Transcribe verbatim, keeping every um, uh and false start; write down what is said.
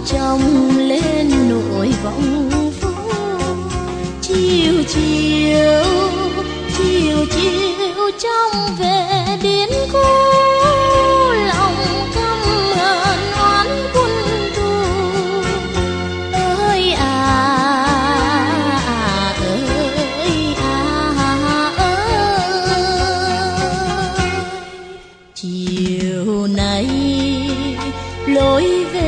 trông lên nỗi vọng phố. Chiều chiều chiều chiều trong về đến cô, lòng căm hờn oán quân thù. Ơi à, à ơi à ơi, chiều nay lối về